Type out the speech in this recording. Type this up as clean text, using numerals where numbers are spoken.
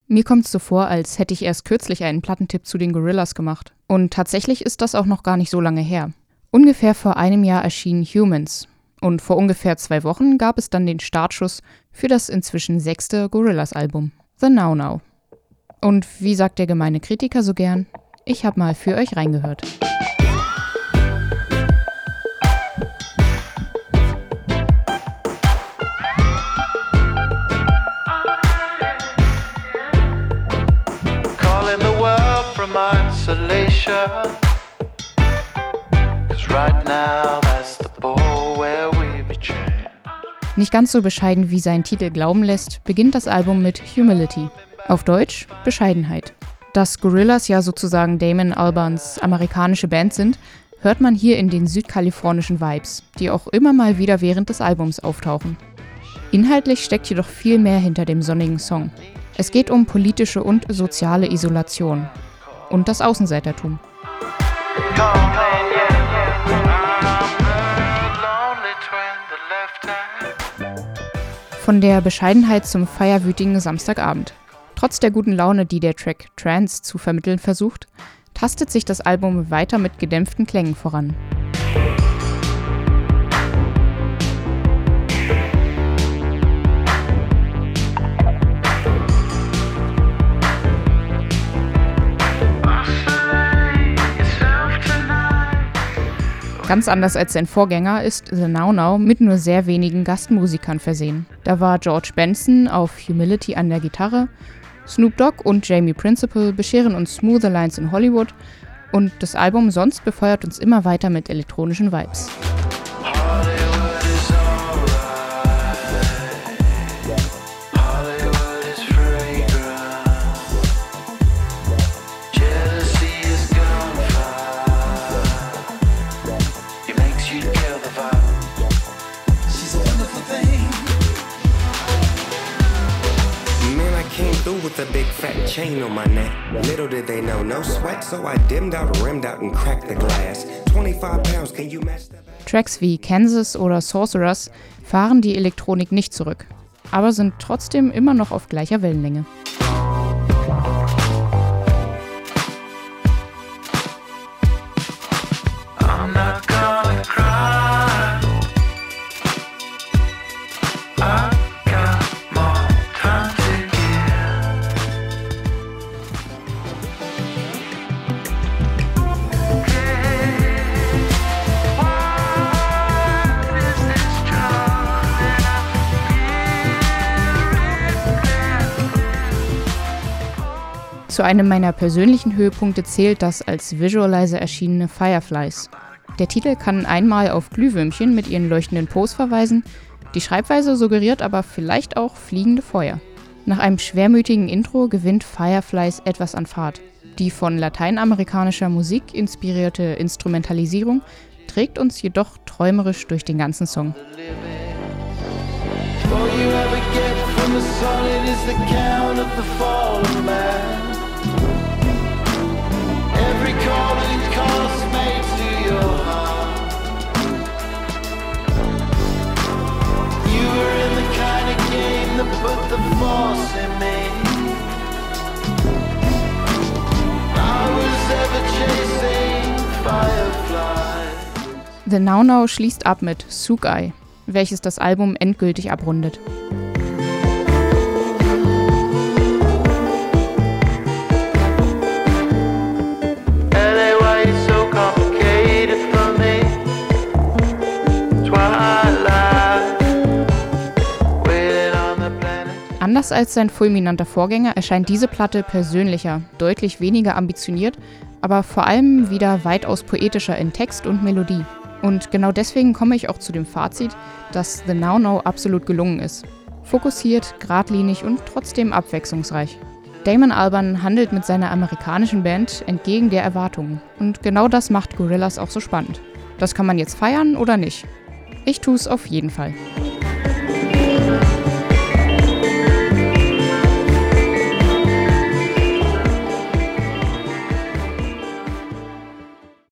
Mir kommt es so vor, als hätte ich erst kürzlich einen Plattentipp zu den Gorillaz gemacht. Und tatsächlich ist das auch noch gar nicht so lange her. Ungefähr vor einem Jahr erschien Humans. Und vor ungefähr 2 Wochen gab es dann den Startschuss für das inzwischen 6. Gorillaz-Album, The Now Now. Und wie sagt der gemeine Kritiker so gern, ich habe mal für euch reingehört. Calling the world from isolation, 'cause right now that's the ball where we betray. Nicht ganz so bescheiden, wie sein Titel glauben lässt, beginnt das Album mit Humility. Auf Deutsch Bescheidenheit. Dass Gorillaz ja sozusagen Damon Albarns amerikanische Band sind, hört man hier in den südkalifornischen Vibes, die auch immer mal wieder während des Albums auftauchen. Inhaltlich steckt jedoch viel mehr hinter dem sonnigen Song. Es geht um politische und soziale Isolation und das Außenseitertum. Von der Bescheidenheit zum feierwütigen Samstagabend. Trotz der guten Laune, die der Track Trance zu vermitteln versucht, tastet sich das Album weiter mit gedämpften Klängen voran. Ganz anders als sein Vorgänger ist The Now Now mit nur sehr wenigen Gastmusikern versehen. Da war George Benson auf Humility an der Gitarre, Snoop Dogg und Jamie Principle bescheren uns smoother Lines in Hollywood und das Album sonst befeuert uns immer weiter mit elektronischen Vibes. With a big fat chain on my neck. Little did they know, no sweat, so I dimmed out, rimmed out and cracked the glass. 25 pounds, can you match that? Tracks wie Kansas oder Sorcerers fahren die Elektronik nicht zurück, aber sind trotzdem immer noch auf gleicher Wellenlänge. I'm not gonna cry. I got more time to Zu einem meiner persönlichen Höhepunkte zählt das als Visualizer erschienene Fireflies. Der Titel kann einmal auf Glühwürmchen mit ihren leuchtenden Po's verweisen, die Schreibweise suggeriert aber vielleicht auch fliegende Feuer. Nach einem schwermütigen Intro gewinnt Fireflies etwas an Fahrt. Die von lateinamerikanischer Musik inspirierte Instrumentalisierung trägt uns jedoch träumerisch durch den ganzen Song. every calling cost made to your heart. You were in the kind of game that put the force in me. I was ever chasing fireflies. The Now Now schließt ab mit Sugai, welches das Album endgültig abrundet. Anders als sein fulminanter Vorgänger erscheint diese Platte persönlicher, deutlich weniger ambitioniert, aber vor allem wieder weitaus poetischer in Text und Melodie. Und genau deswegen komme ich auch zu dem Fazit, dass The Now Now absolut gelungen ist. Fokussiert, geradlinig und trotzdem abwechslungsreich. Damon Albarn handelt mit seiner amerikanischen Band entgegen der Erwartungen. Und genau das macht Gorillaz auch so spannend. Das kann man jetzt feiern oder nicht? Ich tue es auf jeden Fall.